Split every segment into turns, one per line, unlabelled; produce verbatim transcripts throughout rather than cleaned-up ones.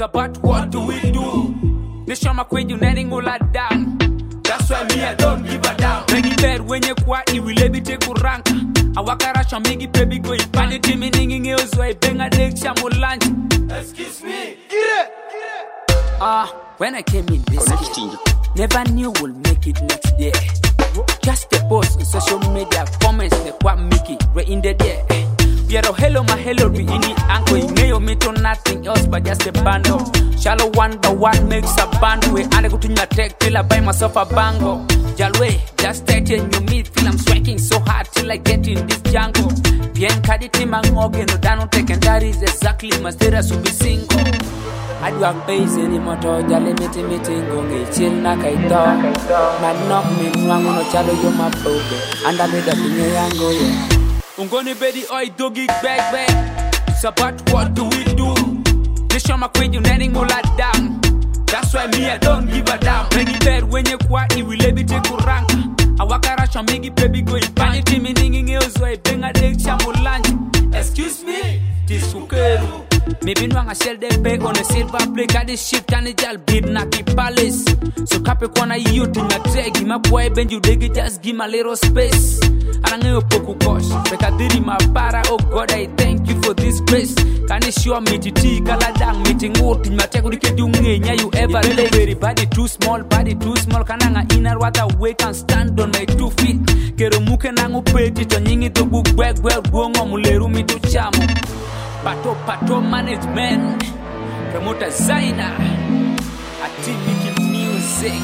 about what do we do? They show my queen you netting all that down. That's why me I don't give a damn. When you bed when you quiet, you will let me take a rank. I walk around and make it baby go. If I need me ninging else, so I bang a dick shamu lunch. Excuse me, get it, get it. Ah, when I came in this game, never knew we'll make it next day. Just the post on social media, comments the quite Mickey, right in the day. Yero hello my hello we in the angle. Nayo me to nothing else but just a bundle. Shallow wonder what makes a band way. I go to your tech till I buy myself a bango. Jalwe, just thirteen you meet feel I'm striking so hard till I get in this jungle. Bien kaditi mangoge no dano take and that is exactly my status to be single. I do have base in the motor, jale miti miti ngongi chill na kaito. Man knock me nwangu no chalo yo my baby. And I made a pinyo yango yeah. Ungoni bedi oi doggy bag bag. It's about what do we do? They show my queen you netting all that down. That's why me I don't give a damn. When you bed when you quiet, you will let me take a rank. I walk around and make it baby go. If I need me ninging else, so I bang a dick shamu lunch. Excuse me, this sukeru. Maybe no I sell them bag on a silver plate. Got this shit can it all bid Naki Palace. So Capricorn you to my tag. My boy bend you dig it, just give my little space. And I know poku gosh. But I did my para. Oh God, I thank you for this grace. Can you show me to tea? Galadang meeting out in my tech. You ever lay everybody too small, body too small. Kananga inner water weight and stand on my two feet. Kero muke nangu peti to nyingi to book wag well gongo muleru mi to chamo. Pato pato management. Promoter Zaina. A team making music.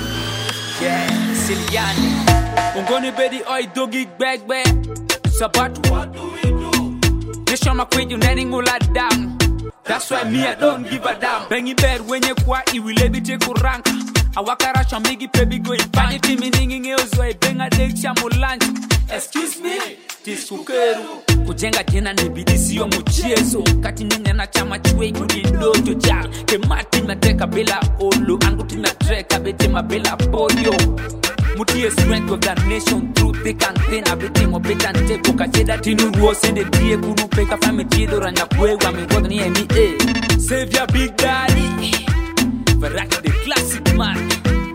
Yeah, Siliani. Ungoni bedi oi doggy bag bag. It's about what do we do? They show my queen you netting all that down. That's why me I don't give a damn. Bang in bed when you quiet, you will let me take a rank. I walk around and make it baby go. If I need me ninging else, so I bang a dick shamu lunch. Excuse me, this sukeru. Kujenga tena ni bidii sio mchezo. Kati nyingi na chama chwe kudi dojo ja. Kemati mateka bila olo. Anguti na treka bete mabela polio. Mutie strength of the nation through thick and thin. Everything of it and take. Kacheda tinu ruo sende die kuru peka fame chido ranya kwe. Wame wada ni M E A. Save your big daddy. Veraki the classic man.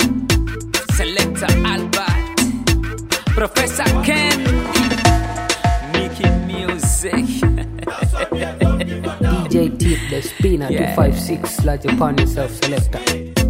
Selector Albert. Professor Ken. Making music.
D J Tip the spinner, yeah. two five six, like upon yourself selector.